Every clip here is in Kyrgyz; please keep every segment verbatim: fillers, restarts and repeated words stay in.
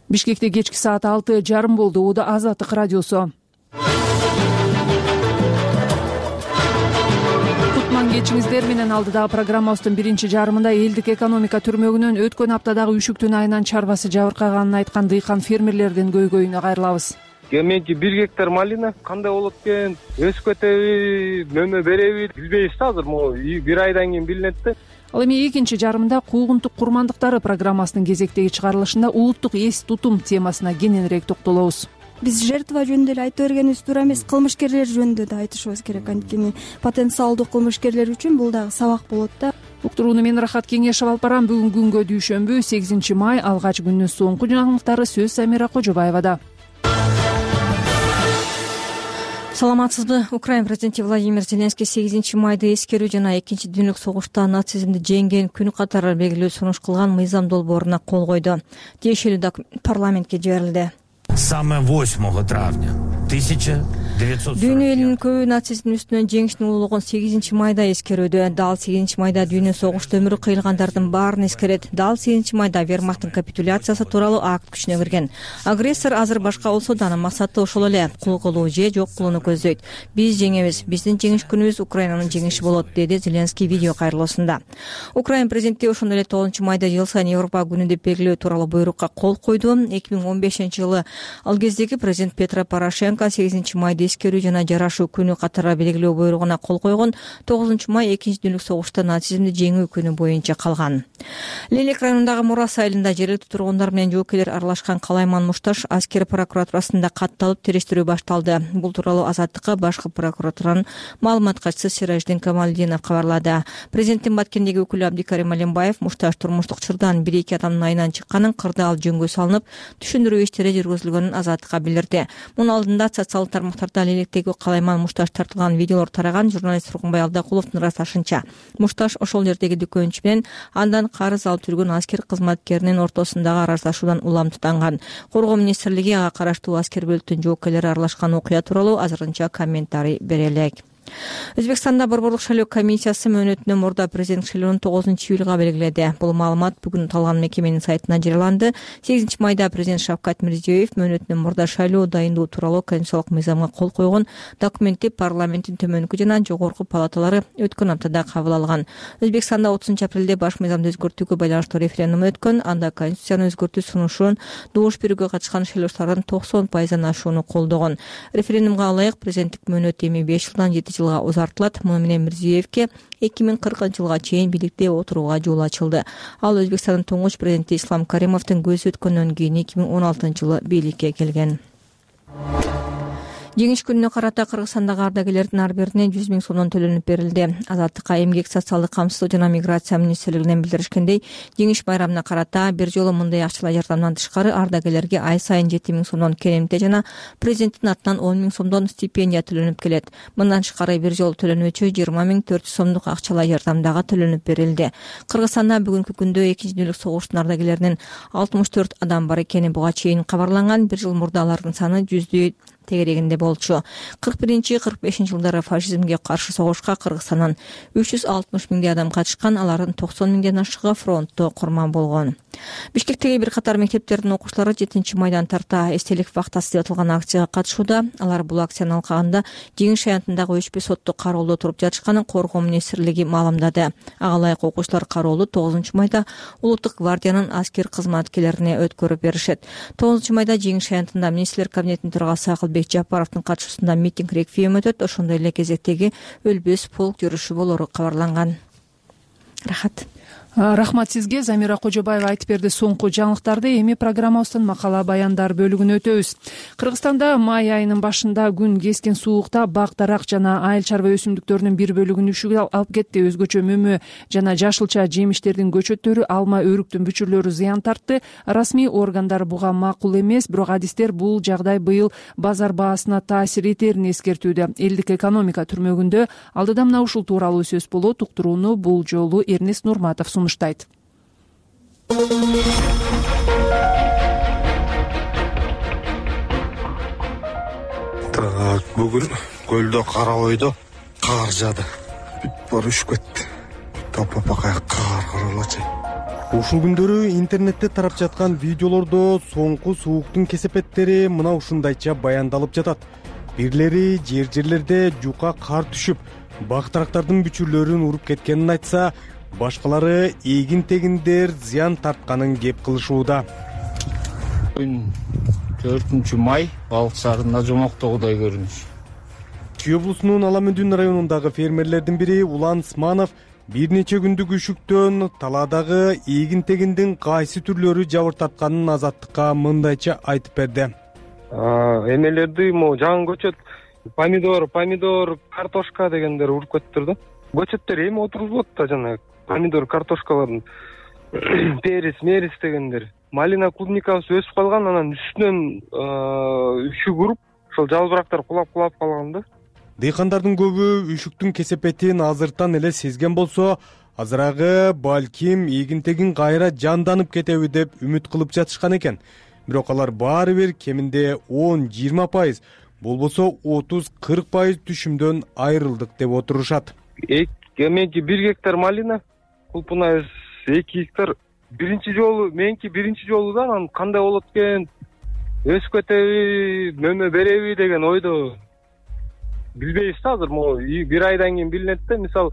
Бишкекте кечки саат алты жарым болду. Ууда Азаттык радиосу. Кутман кечиңиздер менен алдыдагы программабыздын биринчи жарымында элдик экономика түрмөгүнөн өткөн аптадагы үшүктүн айынан чарбасы жабыркаганын айткан дыйкан фермерлердин көйгөйүнө кайрылабыз. Меники бир гектар малина кандай болот экен, өсүп кетеби, мөмө береби билбейбиз да азыр. Могу бир айдан кийин билинет да. Ал эми экинчи жарымда куугунтук курмандыктары программасынын кезектеги чыгарылышында улуттук эс тутум темасына кененирээк токтолобуз. Биз жертва жөнүндө эле айта бергенибиз туура эмес, кылмышкерлер жөнүндө да айтышыбыз керек. Анткени потенциалдуу кылмышкерлер үчүн бул дагы сабак болот да. Уктурууну мен Рахат Кеңешев алып барам. Бүгүн күнгө дүйшөмбү сегизинчи май, алгач күндүн соңку жаңылыктары сөз Самира Кожобаевада. Саламатсызбы? Украина президенти Владимир Зеленский сегизинчи майды эскерүү жана экинчи дүйнөлүк согушта нацизмди жеңген күн катары белгилүү сунуш кылган мыйзам долбооруна кол койду. Тиешелүү документ парламентке жиберилди. Самое восьмого травня тысяча девятьсот дүйнө элинин көбү нацизмдин үстүнөн жеңиштин улуулугун сегизинчи майда эскерүүдө. Дал сегизинчи майда дүйнө согушта өмүрү кыйылгандардын баарын эскерет. Дал сегизинчи майда Вермахттын капитуляциясы тууралуу акт күчүнө кирген. Агрессор азыр башка болсо да анын максаты ошол эле, кул кылуу же жок кылууну көздөйт. Биз жеңебиз, биздин жеңиш күнүбүз Украинанын жеңиши болот, деди Зеленский видео кайрылуусунда. Украина президенти ошондой эле тогузунчу майда жыл сайын Европа күнү деп белгилөө тууралуу буйрукка кол койду. эки миң он бешинчи жылы ал кездеги президент Петро Порошенко сегизинчи майды эскерүү жана жарашуу күнү катары белгилөө буйругуна кол койгон. тогузунчу май экинчи дүйнөлүк согушта нацизмди жеңүү күнү боюнча калган. Лелек районундагы Мурас айылында жергиликтүү тургундар менен жоокейлер аралашкан Калайман Мушташ аскер прокуратурасында катталып териштирүү башталды. Бул тууралуу Азаттыкка башкы прокуратуранын маалымат катчысы Сираждин Камалдинов кабарлады. Президенттин Баткендеги өкүлү Абдикарим Алимбаев Мушташ турмуштук чырдан бир эки адамдын айынан чыкканын, кырдаал жөнгө салынып, түшүндүрүү иштери жүргүзүлгөнүн Азаттыкка билдирди. Мунун алдында социалдык тармактарда Лелектеги Калайман Мушташ тартылган видеолор тараган. Журналист Тургунбай Алдакуловдун ырасташынча, Мушташ ошол жердеги дүкөнчү менен андан карыз алып жүргөн аскер кызматкеринин ортосундагы араздашуудан улам тутанган. Коргоо министрлиги ага караштуу аскер бөлүктүн жоокейлери аралашкан окуя тууралуу азырынча комментарий бере элек. Өзбекстанда Борборлук шайлоо комиссиясы мөөнөтүнөн мурда президент шайлоонун тогузунчу июлга белгиледи. Бул маалымат бүгүн аталган мекеменин сайтына жарыяланды. сегизинчи майда президент Шавкат Мирзиёев мөөнөтүнөн мурда шайлоо дайындоо тууралуу конституциялык мыйзамга кол койгон. Документти парламенттин төмөнкү жана жогорку палаталары өткөн аптада кабыл алган. Өзбекстанда отузунчу апрелде баш мыйзамды өзгөртүүгө байланыштуу референдум өткөн. Анда конституцияны өзгөртүү сунушун добуш берүүгө катышкан шайлоочулардын токсон пайыздан ашууну колдогон. Референдумга ылайык президенттик мөөнөт эми беш жылдан жети жылга узартылат. Муну менен Мирзиёевке эки миң кыркынчы жылга чейин бийликте отурууга жол ачылды. Ал Өзбекстандын туңгуч президенти Ислам Каримовдун көзү өткөндөн кийин эки миң он алтынчы жылы бийликке келген. Жеңиш күнүнө карата Кыргызстандагы ардагерлердин ар бирине жүз миң сомдон төлөнүп берилди. Азаттыкка эмгек, социалдык камсыздоо жана миграция министрлигинен билдиришкендей, жеңиш байрамына карата бир жолу мындай акчалай жардамдан тышкары ардагерлерге ай сайын жети миң сомдон керемте жана президенттин атынан он миң сомдон стипендия төлөнүп келет. Мындан тышкары бир жолу төлөнүүчү жыйырма миң төрт жүз сомдук акчалай жардам дагы төлөнүп берилди. Кыргызстанда бүгүнкү күндө экинчи дүйнөлүк согуштун ардагерлеринин алтымыш төрт адам бар экени буга чейин кабарланган. Бир жыл мурда алардын саны жүздөй тегерегинде болчу. кырк биринчи кырк бешинчи жылдары фашизмге каршы согушка Кыргызстандан үч жүз алтымыш миңдей адам катышкан, алардын токсон миңден ашыгы фронтто курман болгон. Бишкектеги бир катар мектептердин окуучулары жетинчи майдан тарта эстелик вахтасы деп аталган акцияга катышууда. Алар бул акцияны алкагында жеңиш аянтындагы өчпү сотто кароолдо туруп жатышканын коргоо министрлиги маалымдады. Ага ылайык окуучулар кароолду тогузунчу майда Улуттук гвардиянын аскер кызматкерлерине өткөрүп беришет. тогузунчу майда жеңиш аянтында министрлер кабинетинин төрагасы Акылбек Жапаровдун катышуусунда митинг реквием өтөт. Ошондой эле кезектеги өлбөс полк жүрүшү болору кабарланган. Рахат. Рахмат сизге. Замира Кожобаева айтып берди соңку жаңылыктарды. Эми программабыздын макала баяндар бөлүгүнө өтөбүз. Кыргызстанда май айынын башында күн кескен суукта бак дарак жана айыл чарба өсүмдүктөрүнүн бир бөлүгүн үшүгө алып кетти. Өзгөчө мөмө жана жашылча жемиштердин көчөттөрү, алма өрүктүн бүчүрлөрү зыян тартты. Расмий органдар буга макул эмес, бирок адистер бул жагдай быйыл базар баасына таасир этерин эскертүүдө. Элдик экономика түрмөгүндө алдыда мына ушул тууралуу сөз болот. Уктурууну бул жолу Эрнест Нурматов сунуштайт. Так, бүгүн көлдө кара ойдо кар жаады. Бүт бар үшүп кетти. Тапа пакай кар каралачы. Ушул күндөрү интернетте тарап жаткан видеолордо соңку сууктун кесепеттери мына ушундайча баяндалып жатат. Бирлери жер жерлерде жука кар түшүп, бактырактардын бүчүрлөрүн уруп кеткенин айтса, башкалары эгин тегиндер зыян тартканын кеп кылышууда. төртүнчү май балык сарында жомоктогудай көрүнүш. Чүй облусунун Ала Мүдүн районундагы фермерлердин бири Улан Сманов бир нече күндүк үшүктөн таладагы эгин тегиндин кайсы түрлөрү жабыр тартканын Азаттыкка мындайча айтып берди. Эмелерди могу жаңы көчөт, помидор, помидор, картошка дегендер уруп кетиптир да. Көчөттөр эми отургузулат да жана помидор, картошкалардын перис, мерис дегендер. Малина, клубникабыз өсүп калган, анан үстүнөн үшүк уруп, ошол жалбырактар кулап-кулап калган да. Дыйкандардын көбү үшүктүн кесепетин азыртан эле сезген болсо, азырагы балким эгин тегин кайра жанданып кетеби деп үмүт кылып жатышкан экен. Бирок алар баары бир кеминде он жыйырма пайыз, болбосо отуз кырк пайыз түшүмдөн айрылдык деп отурушат. Меники бир гектар малина, кулпунайыз эки гектар. Биринчи жолу, меники биринчи жолу да, анан кандай болот экен, өсүп кетеби, мөмө береби деген ойдо билбейбиз да азыр. Могу бир айдан кийин билинет да, мисалы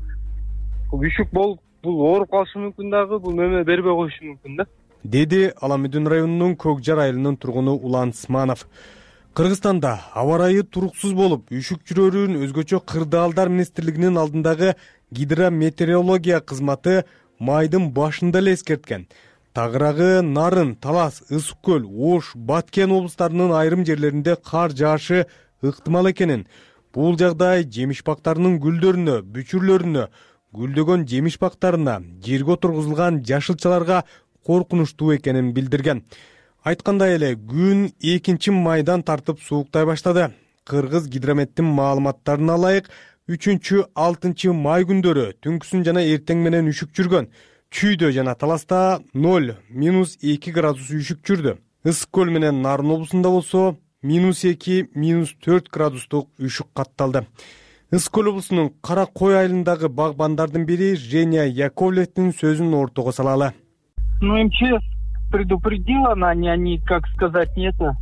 үшүк болуп, бул ооруп калышы мүмкүн дагы, бул мөмө бербей коюшу мүмкүн да. Деди Ала Мүдүн районунун Көк Жар айылынын тургуну Улан Сманов. Кыргызстанда аба ырайы туруксуз болуп, үшүк жүрөрүн өзгөчө Кырдаалдар министрлигинин алдындагы гидрометеорология кызматы майдын башында эле эскерткен. Тагырагы, Нарын, Талас, Ысык көл, Ош, Баткен облустарынын айрым жерлеринде кар жаашы ыктымал экенин, бул жагдай жемиш бактарынын гүлдөрүнө, бүчүрлөрүнө, гүлдөгөн жемиш бактарына, жерге отургузулган жашылчаларга коркунучтуу экенин билдирген. Айткандай эле, күн экинчи майдан тартып сууктай баштады. Кыргыз гидрометтин маалыматтарына ылайык, үчүнчү алтынчы май күндөрү түнкүсүн жана эртең менен үшүк жүргөн. Чүйдө жана Таласта ноль минус эки градус үшүк жүрдү. Ысык көл менен Нарын облусунда болсо минус эки минус төрт градустук үшүк катталды. Ысык көл облусунун Кара Кой айылындагы багбандардын бири Женя Яковлевдин сөзүн ортого салалы. Ну, МЧС предупредила, они, они, как сказать, не это,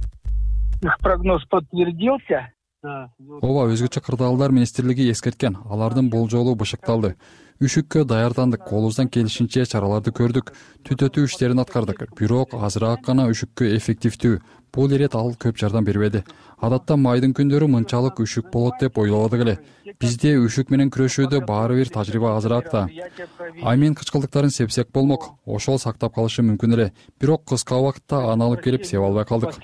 их прогноз подтвердился. Ооба, өзгөчө Кырдаалдар министрлиги эскерткен, алардын болжолу бышыкталды. Үшүккө даярдандык, колубуздан келишинче чараларды көрдүк, түтөтүү иштерин аткардык. Бирок азыраак гана үшүккө эффективдүү. Бул ирет ал көп жардам бербеди. Адатта майдын күндөрү мынчалык үшүк болот деп ойлободук эле. Бизде үшүк менен күрөшүүдө баары бир тажрыйба азыраак да. Аймен кычкылдыктарын сепсек болмок, ошол сактап калышы мүмкүн эле. Бирок кыска убакытта аны алып келип сеп албай калдык.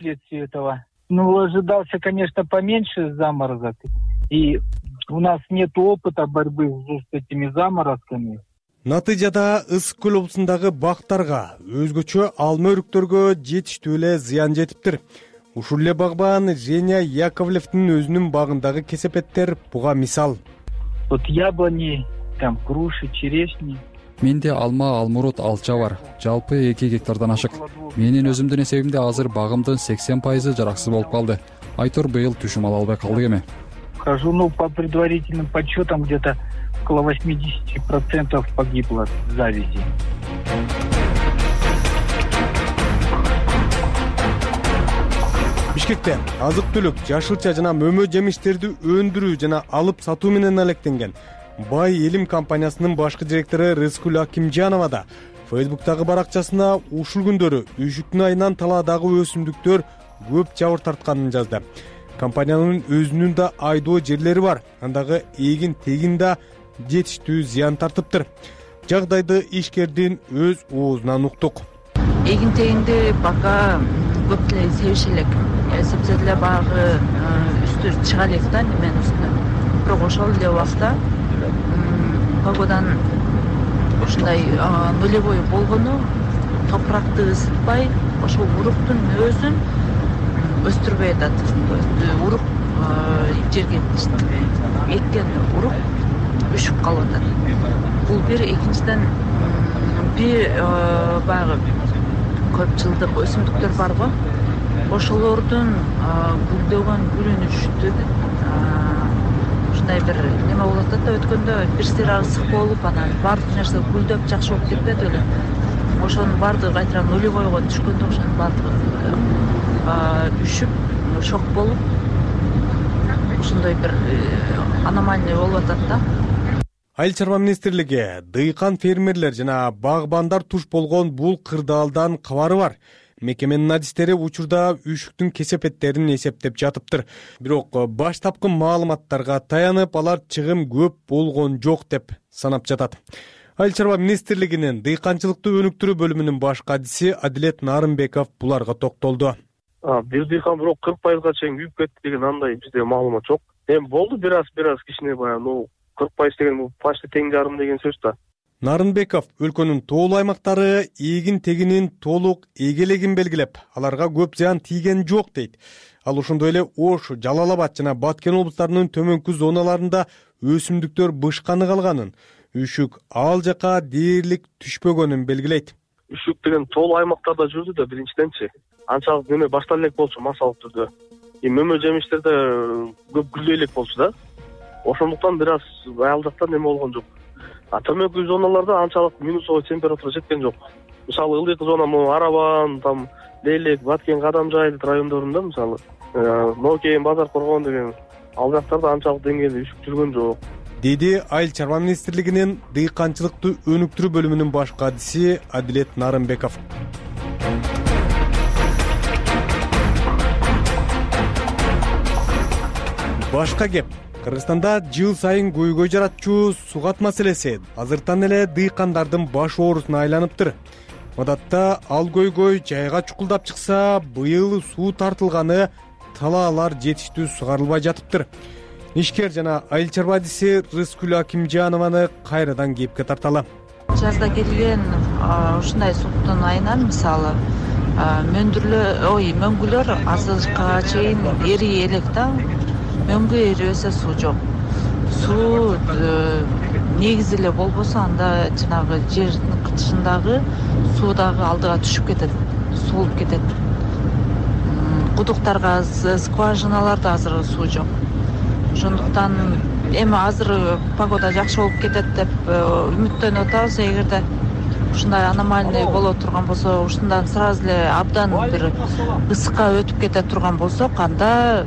Ну, ожидался, конечно, поменьше заморозок. И у нас нет опыта борьбы с этими заморозками. Натыйжада Ысык көл облусундагы бактарга, өзгөчө алма өрүктөргө жетиштүү эле зыян жетиптир. Ушул эле багбан Женя Яковлевдин өзүнүн багындагы кесепеттер буга мисал. Вот яблони, там груши, черешни. Менде алма, алмурут, алча бар. Жалпы эки гектардан ашык. Менин өзүмдүн эсебимде азыр багымдын сексен пайызы жараксыз болуп калды. Айтор быйыл түшүм ала албай калдык эми. Хожу, ну, по предварительным подсчетам, где-то около восемьдесят процентов погибло в завязи. Бишкекте азык-түлүк, жашылча жана мөмө жемиштерди өндүрүү жана алып сатуу менен алектенген Бай Элим компаниясынын башкы директору Рыскүл Акимжанова да Фейсбуктагы баракчасына ушул күндөрү үшүктүн айынан таладагы өсүмдүктөр көп жабыр тартканын жазды. Компаниянын өзүнүн да айдоо жерлери бар, андагы эгин тегин да жетиштүү зыян тартыптыр. Жагдайды ишкердин өз оозунан уктук. Эгин тегинди бака көп деле себиш элек. Себсе деле багы үстү чыга элек да, немен үстүнө. Бирок ошол эле убакта погодан ушундай нулевой болгону топуракты ысытпай, ошол уруктун өзүн өстүрбөй атат. Урук жерге эккен урук үшүп калып атат. Бул бир, экинчиден бир баягы көп жылдык өсүмдүктөр барго, ошолордун гүлдөгөн гүлүнүштү ушундай бир неме болуп атат да, өткөндө бир сыйра ысык болуп, анан баардык нерсе гүлдөп жакшы болуп кетпеди беле. ошонун баардыгы кайтадан нулевойго түшкөндө ошонун баардыгы үшүп шок болуп ушундай бир аномалия болуп атат да. Айыл чарба министрлиги дыйкан фермерлер жана багбандар туш болгон бул кырдаалдан кабары бар. Мекеменин адистери учурда үшүктүн кесепеттерин эсептеп жатыптыр. Бирок баштапкы маалыматтарга таянып, алар чыгым көп болгон жок деп санап жатат. Айыл чарба министрлигинин дыйканчылыкты өнүктүрүү бөлүмүнүн баш кадиси Адилет Нарымбеков буларга токтолду. Бир дыйкан бирок кырк пайызга чейин күйүп кетти деген андай бизде маалымат жок. Эми болду бир аз бир аз кичине баягы кырк пайыз деген бул почти тең жарым деген сөз да. Нарынбеков өлкөнүн тоолуу аймактары эгин тегинин толук эгелегин белгилеп, аларга көп зыян тийген жок дейт. Ал ошондой эле Ош, Жалал Абад жана Баткен облустарынын төмөнкү зоналарында өсүмдүктөр бышканы калганын, үшүк ал жака дээрлик түшпөгөнүн белгилейт. Үшүк деген тоолуу аймактарда жүрдү да биринчиденчи. Анчалык неме баштала элек болчу массалык түрдө. И мөмө жемиштерде көп гүлдөй элек болчу да. Ошондуктан бир аз ал жакта неме болгон жок. А төмөнкү зоналарда анчалык минусовой температура жеткен жок. Мисалы ылдык зона могу Арабан, там Лейлек, Баткен, Кадамжай райондорунда мисалы Нокейн, Базар Коргон деген ал жактарда анчалык деңгээлде үшүк жүргөн жок. Деди Айыл чарба министрлигинин дыйканчылыкты өнүктүрүү бөлүмүнүн баш кадиси Адилет Нарымбеков. Башка кеп, Кыргызстанда жыл сайын көйгөй жаратчу сугат маселеси азыртан эле дыйкандардын баш оорусуна айланыптыр. Адатта ал көйгөй жайга чукулдап чыкса, быйыл суу тартылганы талаалар жетиштүү сугарылбай жатыптыр. Ишкер жана айыл чарба адиси Рыскүл Акимжанованы кайрадан кепке тарталы. Жазда келген ушундай суктун айынан мисалы мөндүрлөр, ой, мөңгүлөр азыркыга чейин эри элек да. Мөңгү эрибесе суу жок. Суу негизи эле болбосо анда жанагы жердин кытышындагы суу дагы алдыга түшүп кетет, суулуп кетет. Кудуктарга, скважиналарда азыр суу жок. Ошондуктан эми азыр погода жакшы болуп кетет деп үмүттөнүп атабыз. Эгерде ушундай аномалия боло турган болсо, ушундан сразу эле абдан бир ысыкка өтүп кете турган болсок, анда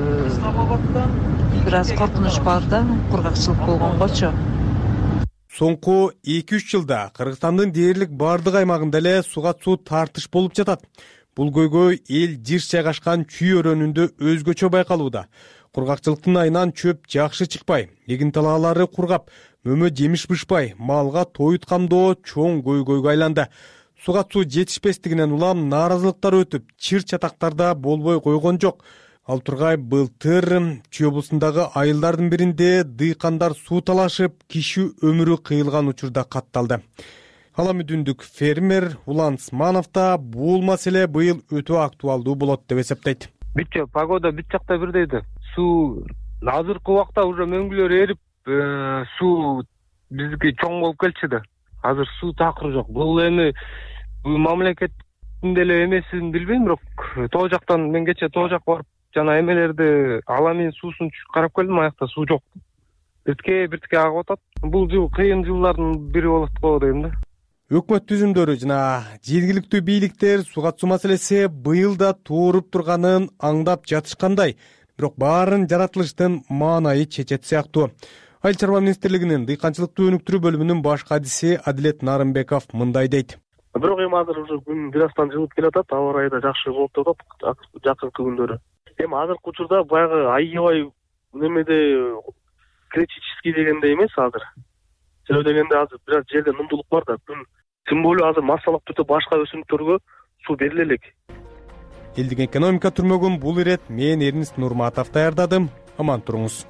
бир аз коркунуч бар да, кургакчылык болгонгочу. Соңку эки үч жылда Кыргызстандын дээрлик бардык аймагында эле суга суу тартыш болуп жатат. Бул көйгөй эл жыш жайгашкан Чүй өрөөнүндө өзгөчө байкалууда. Кургакчылыктын айынан чөп жакшы чыкпай, эгин талаалары кургап, мөмө жемиш бышпай, малга тоют камдоо чоң көйгөйгө айланды. Суга суу жетишпестигинен улам нааразылыктар өтүп, чыр чатактарда болбой койгон жок. Ал тургай былтыр Чүй облусундагы айылдардын биринде дыйкандар суу талашып, киши өмүрү кыйылган учурда катталды. Ала Мүдүндүк фермер Улан Сманов да бул маселе быйыл өтө актуалдуу болот деп эсептейт. Бүтчө погода бүт жакта бирдей да. Суу азыркы убакта уже мөңгүлөр эрип, суу биздики чоң болуп келчү да. Азыр суу такыр жок. Бул эми мамлекеттин деле эмесин билбейм, бирок тоо жактан мен кече тоо жакка барып жана эмелерди аламин суусун карап келдим, аякта суу жок. Биртке биртке агып атат. Бул жыл кыйын жылдардын бири болот го дейм да. Өкмөт түзүмдөрү жана жергиликтүү бийликтер суга суу маселеси быйыл да тууруп турганын аңдап жатышкандай, бирок баарын жаратылыштын маанайы чечет сыяктуу. Айыл чарба министрлигинин дыйканчылыкты өнүктүрүү бөлүмүнүн баш кадиси Адилет Нарымбеков мындай дейт. Бирок эми азыр уже күн бир аздан жылып келатат, аба ырайы да жакшы болуп атат жакынкы күндөрү. Эми азыркы учурда баягы аябай немеде критический дегенде эмес азыр. Себеби дегенде азыр бир аз жерде нымдуулук бар да, күн тим более азыр массалык түрдө башка өсүмдүктөргө суу бериле элек. Элдик экономика түрмөгүн бул ирет мен Эрнис Нурматов даярдадым. Аман туруңуз.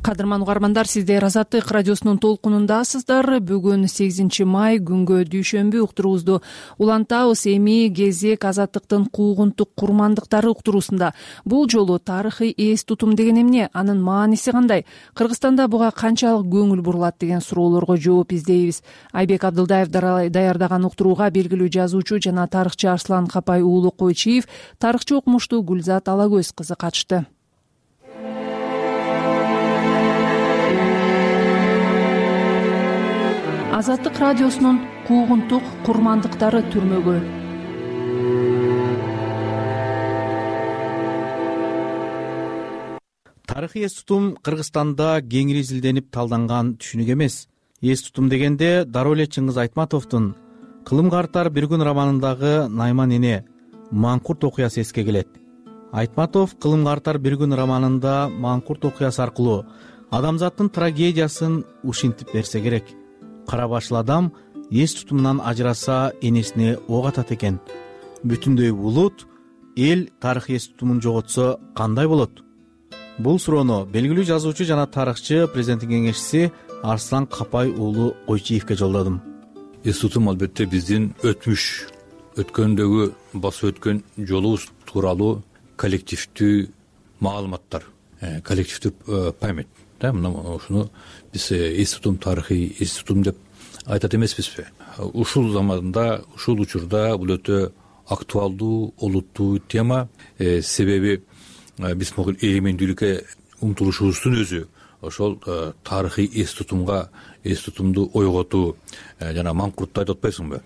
Кадырман угармандар, сиздер Азаттык радиосунун толкунундасыздар. Бүгүн сегизинчи май күнгө дүйшөмбү уктуруубузду улантабыз. Эми кезек Азаттыктын куугунтук курмандыктары уктуруусунда. Бул жолу тарыхый эс тутум деген эмне, анын мааниси кандай, Кыргызстанда буга канчалык көңүл бурулат деген суроолорго жооп издейбиз. Айбек Абдылдаев даярдаган уктурууга белгилүү жазуучу жана тарыхчы Арслан Капай уулу Койчиев, тарыхчы окумуштуу Гүлзат Алагөз кызы катышты. Азаттык радиосунун куугунтук курмандыктары түрмөгө. Тарыхый эс тутум Кыргызстанда кеңири изилденип талданган түшүнүк эмес. Эс тутум дегенде дароо эле Чыңгыз Айтматовдун Кылым картар бир күн романындагы Найман эне Маңкурт окуясы эске келет. Айтматов Кылым картар бир күн романында Маңкурт окуясы аркылуу адамзаттын трагедиясын ушинтип берсе керек. Кара башыл адам эс тутумунан ажыраса энесине ок атат экен. Бүтүндөй булут эл тарыхый эс тутумун жоготсо кандай болот? Бул суроону белгилүү жазуучу жана тарыхчы, президенттин кеңешчиси Арслан Капай уулу Койчиевке жолдодум. Эс тутум албетте биздин өтмүш, өткөндөгү басып өткөн жолубуз тууралуу коллективдүү маалыматтар, коллективдүү память. Мына ушуну биз эс тутум, тарыхый эс тутум деп айтат эмеспизби? Ушул заманда, ушул учурда бул өтө актуалдуу, олуттуу тема. Себеби биз могул эгемендүүлүккө умтулушубуздун өзү ошол тарыхый эс тутумга, эс тутумду ойготуу жана Маңкуртты айтып атпайсыңбы?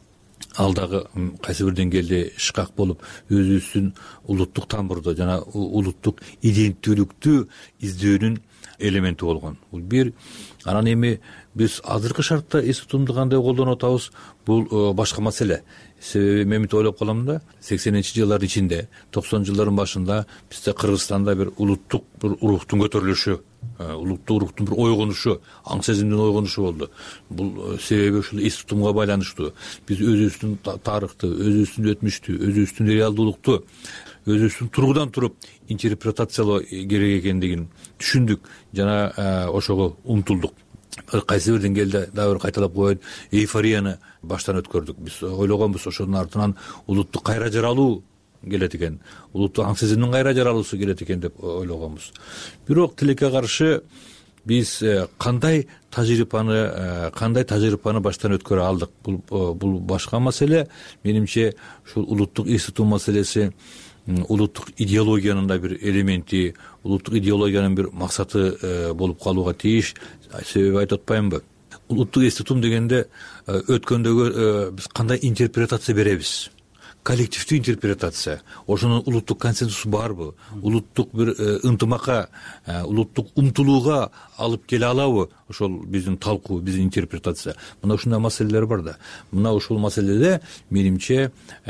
Ал дагы кайсы бир деңгээлде шкак болуп, өзүбүздүн улуттук тамырды жана улуттук иденттүүлүктү издөөнүн элементи болгон. Бул бир. Анан эми биз азыркы шартта эс тутумду кандай колдонуп атабыз? Бул башка маселе. Себеби мен мынтип ойлоп калам да, сексенинчи жылдардын ичинде, токсонунчу жылдардын башында бизде Кыргызстанда бир улуттук бир урухтун көтөрүлүшү, улуттук уруктун бир ойгонушу, аң сезимдин ойгонушу болду. Бул себеби ушул эс тутумга байланыштуу. Биз өзүбүздүн тарыхты, өзүбүздүн өтмүштү, өзүбүздүн реалдуулукту өзүбүздүн тургудан туруп интерпретациялоо керек экендигин түшүндүк жана ошого умтулдук. Кайсы бир деңгээлде дагы бир кайталап коеюн, эйфорияны баштан өткөрдүк. Биз ойлогонбуз ошонун артынан улуттук кайра жаралуу келет экен, улуттук аң сезимдин кайра жаралуусу келет экен деп ойлогонбуз. Бирок тилекке каршы биз кандай тажрыйбаны, кандай тажрыйбаны баштан өткөрө алдык? Бул бул башка маселе. Менимче ушул улуттук эс тутум маселеси улуттук идеологиянын да бир элементи, улуттук идеологиянын бир максаты болуп калууга тийиш. Себеби айтып атпаймынбы? Улуттук эс тутум дегенде өткөндөгү биз кандай интерпретация беребиз? Коллективдүү интерпретация. Ошонун улуттук консенсусу барбы? Улуттук бир ынтымакка, улуттук умтулууга алып келе алабы? Ошол биздин талкуу, биздин интерпретация. Мына ушундай маселелер бар да. Мына ушул маселеде менимче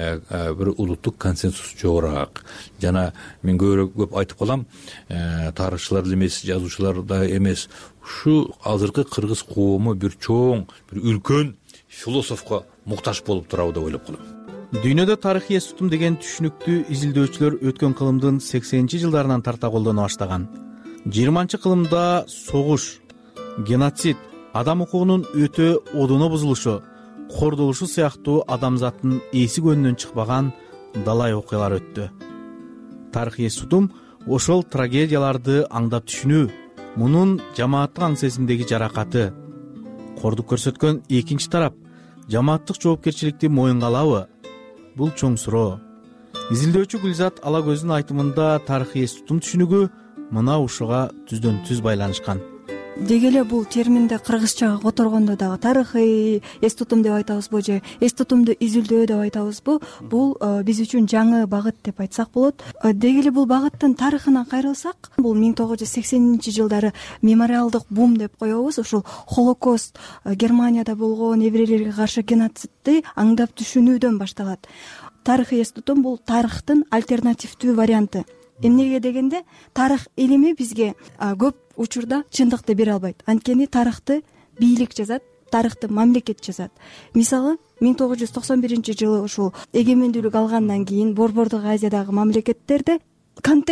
бир улуттук консенсус жогорак. Жана мен көп айтып калам, тарыхчылар эле эмес, жазуучулар да эмес. Ушу азыркы кыргыз коому бир чоң, бир үлкөн философко муктаж болуп турабы деп ойлоп калам. Дүйнөдө тарыхый эс тутум деген түшүнүктү изилдөөчүлөр өткөн кылымдын сексенинчи жылдарынан тарта колдоно баштаган. жыйырманчы кылымда согуш, геноцид, адам укугунун өтө одоно бузулушу, кордолушу сыяктуу адамзаттын эси көнүнөн чыкпаган далай окуялар өттү. Тарыхый эс тутум ошол трагедияларды аңдап түшүнүү, мунун жамааттык аң сезимдеги жаракаты, кордук көрсөткөн экинчи тарап жамааттык жоопкерчиликти моюнга алабы? Бул чоң суроо. Изилдөөчү Гүлзат Алагөздүн айтымында тарыхый эс тутум түшүнүгү мына ушуга түздөн түз байланышкан. Деги эле бул терминди кыргызчага которгондо дагы тарыхый эс тутум деп айтабызбы же эс тутумду изилдөө деп айтабызбы? Бул биз үчүн жаңы багыт деп айтсак болот. Деги эле бул багыттын тарыхына кайрылсак, бул миң тогуз жүз сексенинчи жылдары мемориалдык бум деп коебуз. Ушул Холокост, Германияда болгон еврейлерге каршы геноцидти аңдап түшүнүүдөн башталат. Тарыхый эс тутум бул тарыхтын альтернативдүү варианты. Эмнеге дегенде, тарых илими бизге көп учурда чындыкты бере албайт. Анткени тарыхты бийлик жазат, тарыхты мамлекет жазат. Мисалы, миң тогуз жүз токсон биринчи жылы ушул эгемендүүлүк алгандан кийин Борбордук Азиядагы мамлекеттерде контекст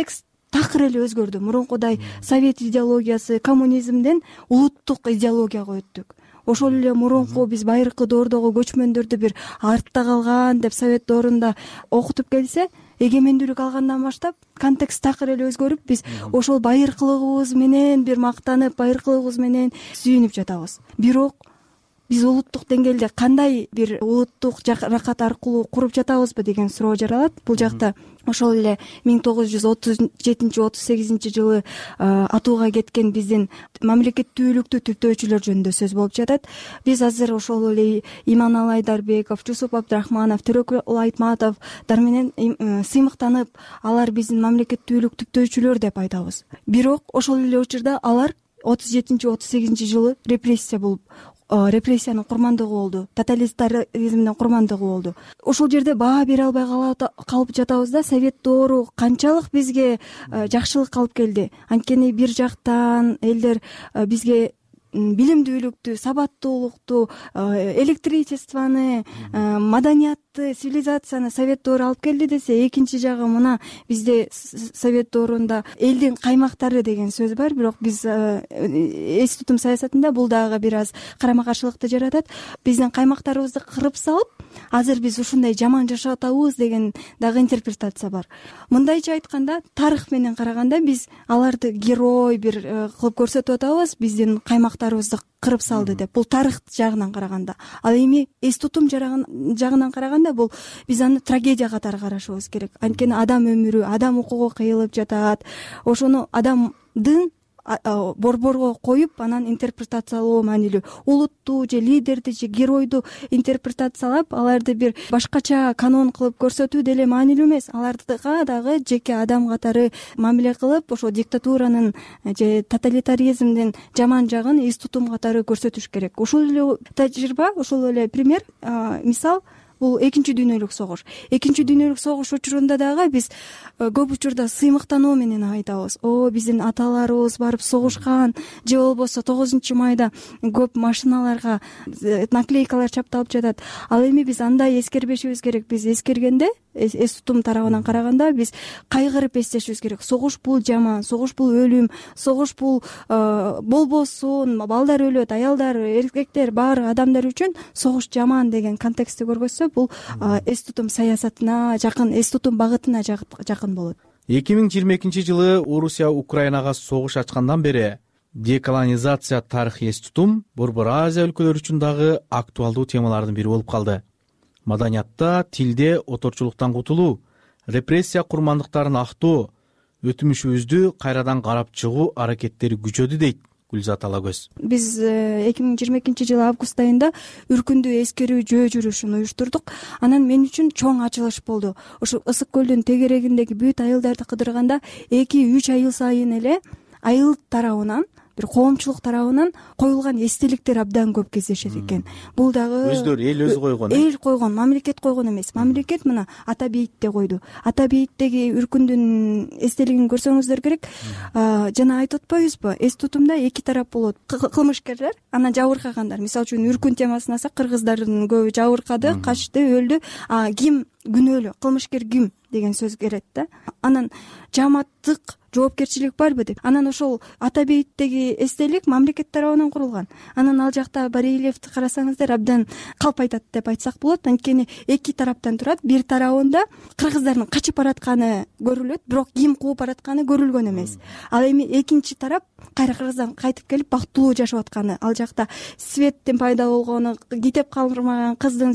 такыр эле өзгөрдү. Мурункудай совет идеологиясы, коммунизмден улуттук идеологияга өттүк. Ошол эле мурунку биз байыркы доордогу көчмөндөрдү бир артта калган деп совет доорунда окутуп келсе, эгемендүүлүк алгандан баштап контекст такыр эле өзгөрүп, биз ошол байыркылыгыбыз менен бир мактанып, байыркылыгыбыз менен сүйүнүп жатабыз. Бирок биз улуттук деңгээлде кандай бир улуттук жакат аркылуу куруп жатабызбы деген суроо жаралат. Бул жакта ошол эле миң тогуз жүз отуз жетинчи отуз сегизинчи жылы атууга кеткен биздин мамлекеттүүлүктү түптөөчүлөр жөнүндө сөз болуп жатат. Биз азыр ошол эле Иманалы Айдарбеков, Жусуп Абдрахманов, Төрөкул Айтматовдар менен сыймыктанып, алар биздин мамлекеттүүлүк түптөөчүлөр деп айтабыз. Бирок ошол эле учурда алар отуз жетинчи отуз сегизинчи жылы репрессия болуп, репрессиянын курмандыгы болду, тоталитаризмдин курмандыгы болду. Ошол жерде баа бере албай калып жатабыз да. Совет доору канчалык бизге жакшылык алып келди. Анткени бир жактан элдер бизге билимдүүлүктү, сабаттуулукту, электричествону, маданиятты, цивилизацияны совет доору алып келди десе, экинчи жагы мына бизде совет доорунда элдин каймактары деген сөз бар. Бирок биз эс тутум саясатында бул дагы бир аз карама каршылыкты жаратат. Биздин каймактарыбызды кырып салып, азыр биз ушундай жаман жашап атабыз деген дагы интерпретация бар. Мындайча айтканда, тарых менен караганда биз аларды герой бир кылып көрсөтүп атабыз, биздин каймактарыбызды кырып салды деп. Бул тарых жагынан караганда. Ал эми эс тутум жагынан караганда бул биз аны трагедия катары карашыбыз керек. Анткени адам өмүрү, адам укугу кыйылып жатат. Ошону адамдын борборго коюп, анан интерпретациялоо маанилүү. Улутту же лидерди же геройду интерпретациялап, аларды бир башкача канон кылып көрсөтүү деле маанилүү эмес. Алардыга дагы жеке адам катары мамиле кылып, ошо диктатуранын же тоталитаризмдин жаман жагын эс тутум катары көрсөтүш керек. Ошол эле тажрыйба, ошол эле пример, мисал бул экинчи дүйнөлүк согуш. Экинчи дүйнөлүк согуш учурунда дагы биз көп учурда сыймыктануу менен айтабыз. О, биздин аталарыбыз барып согушкан, же болбосо тогузунчу майда көп машиналарга наклейкалар чапталып жатат. Ал эми биз андай эскербешибиз керек. Биз эскергенде, эс тутум тарабынан караганда, биз кайгырып эстешибиз керек. Согуш бул жаман, согуш бул өлүм, согуш бул болбосун, балдар өлөт, аялдар, эркектер, баары адамдар үчүн согуш жаман деген контекстти көргөзсө, бул эс тутум саясатына жакын, эс тутум багытына жакын болот. эки миң жыйырма экинчи жылы Орусия Украинага согуш ачкандан бери деколонизация тарыхый эс тутум Борбор Азия өлкөлөрү үчүн дагы актуалдуу темалардын бири болуп калды. Маданиятта, тилде оторчулуктан кутулуу, репрессия курмандыктарын актоо, өтмүшүбүздү кайрадан карап чыгуу аракеттери күчөдү дейт Гүлзат Алагөз. Биз эки миң жыйырма экинчи жылы август айында үркүндүү эскерүү жөө жүрүшүн уюштурдук. Анан мен үчүн чоң ачылыш болду. Ошо Ысык көлдүн тегерегиндеги бүт айылдарды кыдырганда эки үч айыл сайын эле айыл тарабынан, бир коомчулук тарабынан коюлган эстеликтер абдан көп кездешет экен. Бул дагы өздөрү эл өзү койгон. Эл койгон, мамлекет койгон эмес. Мамлекет мына Ата бейитте койду. Ата бейиттеги үркүндүн эстелигин көрсөңүздөр керек. Жана айтып атпайбызбы? Эс тутумда эки тарап болот. Кылмышкерлер, анан жабыркагандар. Мисалы үчүн үркүн темасын алсак, кыргыздардын көбү жабыркады, качты, өлдү. А ким күнөөлүү? Кылмышкер ким деген сөз келет да. Анан жамааттык жоопкерчилик барбы деп. Анан ошол Ата бейиттеги эстелик мамлекет тарабынан курулган. Анан ал жакта Барилевди карасаңыздар, абдан калп айтат деп айтсак болот. Анткени эки тараптан турат. Бир тарабында кыргыздардын качып баратканы көрүлөт, бирок ким кууп баратканы көрүлгөн эмес. Ал эми экинчи тарап кайра кыргыздан кайтып келип бактылуу жашап атканы. Ал жакта светтин пайда болгону, китеп калдырмаган кыздын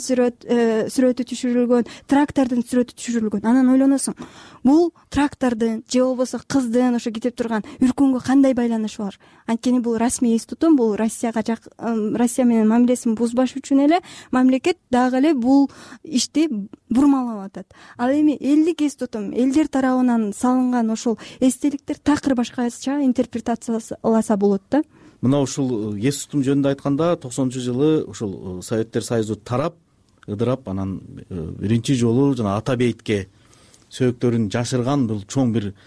сүрөтү түшүрүлгөн, трактордун сүрөтү түшүрүлгөн. Анан ойлоносуң, бул трактордун же болбосо кыздын ошо кетип турган үркүнгө кандай байланышы бар? Анткени бул расмий эс тутум, бул Россияга Россия менен мамилесин бузбаш үчүн эле мамлекет дагы эле бул ишти бурмалап атат. Ал эми элдик эс тутум, элдер тарабынан салынган ошол эстеликтер такыр башкача интерпретацияласа болот да. Мына ушул эс тутум жөнүндө айтканда, токсонунчу жылы ушул Советтер Союзу тарап, ыдырап, анан биринчи жолу жана Ата бейитке сөөктөрүн жашырган бул чоң бир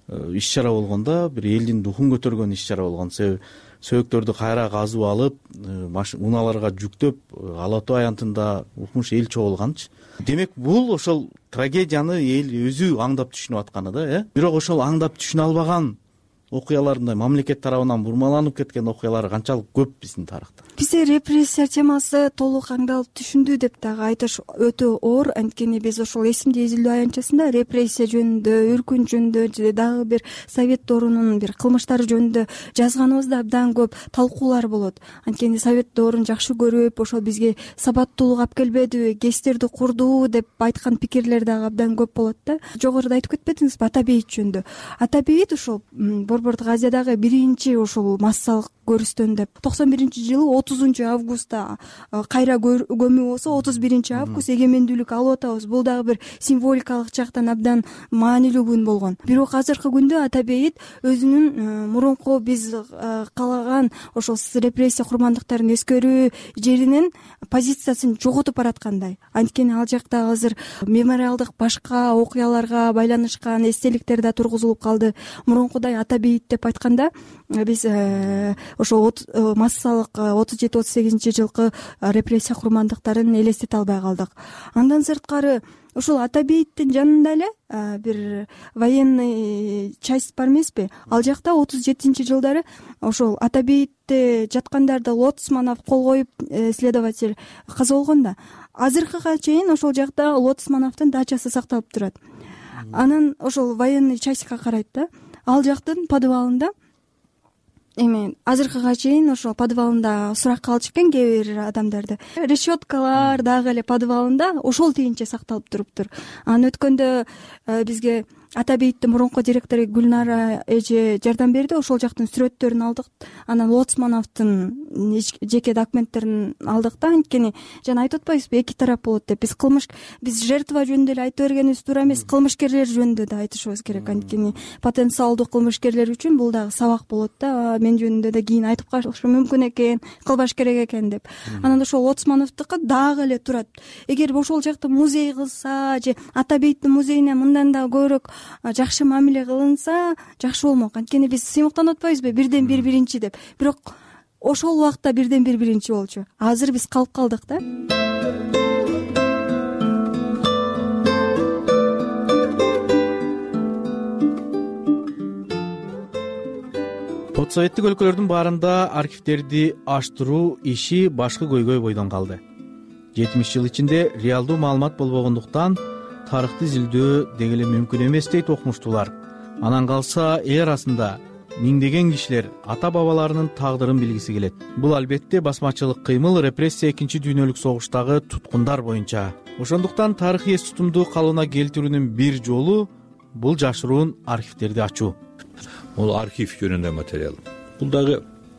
иш чара болгондо бир элдин рухун көтөргөн иш чара болгон. Себеби сөөктөрдү кайра казып алып унааларга жүктөп Ала Тоо аянтында укмуш эл чогулганчы. Демек бул ошол трагедияны эл өзү аңдап түшүнүп атканы да, э бирок ошол аңдап түшүнө албаган окуялар, мындай мамлекет тарабынан бурмаланып кеткен окуялар канчалык көп биздин тарыхта. Бизде репрессия темасы толук аңдалып түшүндү деп дагы айтыш өтө оор. Анткени биз ошол эсимде изилдөө аянтчасында репрессия жөнүндө, үркүнч жөнүндө же дагы бир совет доорунун бир кылмыштары жөнүндө жазганыбызда абдан көп талкуулар болот. Анткени совет доорун жакшы көрүп, ошол бизге сабаттуулук алып келбедиби, гэстерди курду деп айткан пикирлер дагы абдан көп болот да. Жогоруда айтып кетпедиңизби Атабейит жөнүндө? Атабейит ошол Борбордук Азиядагы биринчи ошол массалык көрүстөн деп токсон биринчи жылы отузунчу августта кайра көмүү болсо отуз биринчи август эгемендүүлүк алып атабыз. Бул дагы бир символикалык жактан абдан маанилүү күн болгон. Бирок азыркы күндө Атабейит өзүнүн мурунку биз каалаган ошол репрессия курмандыктарын эскерүү жеринин позициясын жоготуп бараткандай. Анткени ал жакта азыр мемориалдык башка окуяларга байланышкан эстеликтер да тургузулуп калды. Мурункудай Атабейит деп айтканда биз ошол массалык отуз жети отуз сегизинчи жылкы репрессия курмандыктарын элестете албай калдык. Андан сырткары ошол Атабейиттин жанында эле бир военный часть бар эмеспи? Ал жакта отуз жетинчи жылдары ошол Атабейитте жаткандарды Лотосманов кол коюп, следователь каза болгон да. Азыркыга чейин ошол жакта Лотосмановдун дачасы сакталып турат. Анан ошол военный частька карайт да. Ал жактын подвалында эми азыркыга чейин ошол подвалында суракка алчу экен кээ бир адамдарды. Решеткалар дагы эле подвалында ошол тигинче сакталып туруптур. Анан өткөндө бизге Атабейиттин мурунку директору Гүлнара эже жардам берди. Ошол жактын сүрөттөрүн алдык. Анан Лотосмановдун жеке документтерин алдык да. Анткени жана айтып атпайбызбы, эки тарап болот деп. Биз кылмыш биз жертва жөнүндө эле айтып бергенибиз туура эмес, кылмышкерлер жөнүндө да айтышыбыз керек. Анткени потенциалдуу кылмышкерлер үчүн бул дагы сабак болот да. Мен жөнүндө да кийин айтып калышы мүмкүн экен, кылбаш керек экен деп. Анан ошол Лотосмановдуку дагы эле турат. Эгер ошол жакты музей кылса же Атабейиттин музейине мындан да көбүрөөк жакшы мамиле кылынса жакшы болмок. Анткени биз сыймыктанып атпайбызбы бирден бир биринчи деп. Бирок ошол убакта бирден бир биринчи болчу. Азыр биз калып калдык да. Постсоветтик өлкөлөрдүн баарында архивдерди аштыруу иши башкы көйгөй бойдон калды. жетимиш жыл ичинде реалдуу маалымат болбогондуктан тарыхты изилдөө деги эле мүмкүн эмес дейт окумуштуулар. Анан калса эл арасында миңдеген кишилер ата бабаларынын тагдырын билгиси келет. Бул албетте басмачылык кыймыл репрессия экинчи дүйнөлүк согуштагы туткундар боюнча. Ошондуктан тарыхый эс тутумду калыбына келтирүүнүн бир жолу бул жашыруун архивдерди ачуу. Бул архив жөнүндө материал. Бул дагы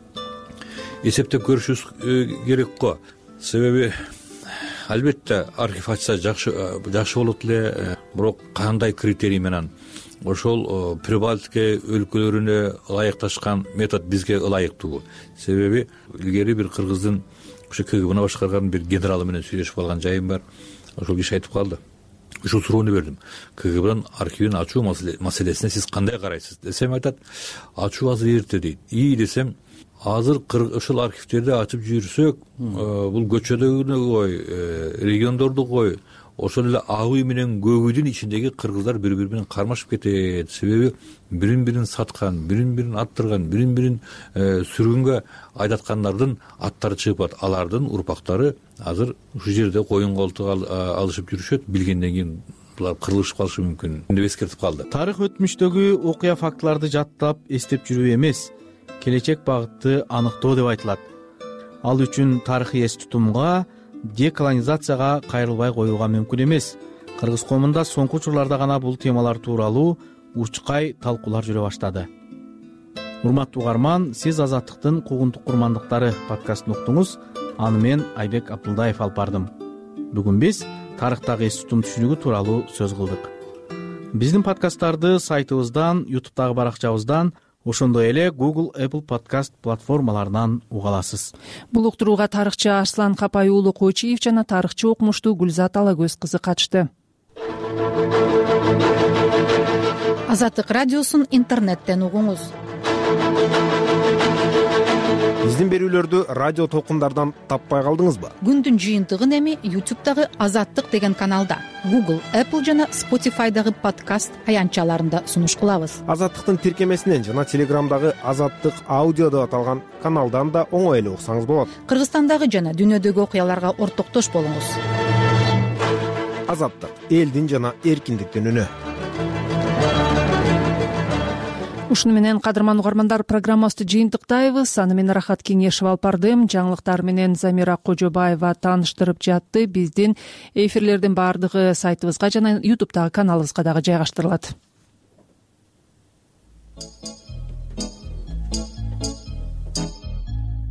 эсептеп көрүшүбүз керек го. Себеби албетте архив ачса жакшы жакшы болот эле, бирок кандай критерий менен ошол Прибалтика өлкөлөрүнө ылайыкташкан метод бизге ылайыктуу. Себеби илгери бир кыргыздын ошо КГБны башкарган бир генералы менен сүйлөшүп алган жайым бар. Ошол киши айтып калды. Ушул суроону бердим. КГБнын архивин ачуу маселесине сиз кандай карайсыз десем, айтат, ачуу азыр эрте дейт. И десем, азыр ушул архивдерди ачып жүрсөк, бул көчөдөгү кой, региондорду кой, ошол эле ак үй менен көк үйдүн ичиндеги кыргыздар бири-бири менен кармашып кетет. Себеби бирин-бирин саткан, бирин-бирин аттырган, бирин-бирин сүргүнгө айдаткандардын аттары чыгып атат. Алардын урпактары азыр ушул жерде коюн колтук алышып жүрүшөт. Билгенден кийин булар кырылышып калышы мүмкүн деп эскертип калды. Тарых өтмүштөгү окуя фактыларды жаттап эстеп жүрүү эмес, келечек багытты аныктоо деп айтылат. Ал үчүн тарыхый эс тутумга, деколонизацияга кайрылбай коюуга мүмкүн эмес. Кыргыз коомунда соңку учурларда гана бул темалар тууралуу учкай талкуулар жүрө баштады. Урматтуу угарман, сиз Азаттыктын куугунтук курмандыктары подкастын уктуңуз. Аны мен Айбек Абдулдаев алып бардым. Бүгүн биз тарыхтагы эс тутум түшүнүгү тууралуу сөз кылдык. Биздин подкасттарды сайтыбыздан, ютубтагы баракчабыздан, ошондой эле Google, Apple Podcast платформаларынан уга аласыз. Бул уктурууга тарыхчы Арслан Капай уулу Койчиев жана тарыхчы окумуштуу Гүлзат Алагөз кызы катышты. Азаттык радиосун интернеттен угуңуз. Биздин берүүлөрдү радио толкундардан таппай калдыңызбы? Күндүн жыйынтыгын эми ютубтагы Азаттык деген каналда, Google, Apple жана Spotify'дагы подкаст аянтчаларында сунуш кылабыз. Азаттыктын тиркемесинен жана Телеграмдагы Азаттык аудио деп аталган каналдан да оңой эле уксаңыз болот. Кыргызстандагы жана дүйнөдөгү окуяларга ортоктош болуңуз. Азаттык — элдин жана эркиндиктин үнү. Ушуну менен кадырман угармандар, программабызды жыйынтыктайбыз. Аны мен Рахат Кеңешев алып бардым. Жаңылыктар менен Замира Кожобаева тааныштырып жатты. Биздин эфирлердин баардыгы сайтыбызга жана ютубтагы каналыбызга дагы жайгаштырылат.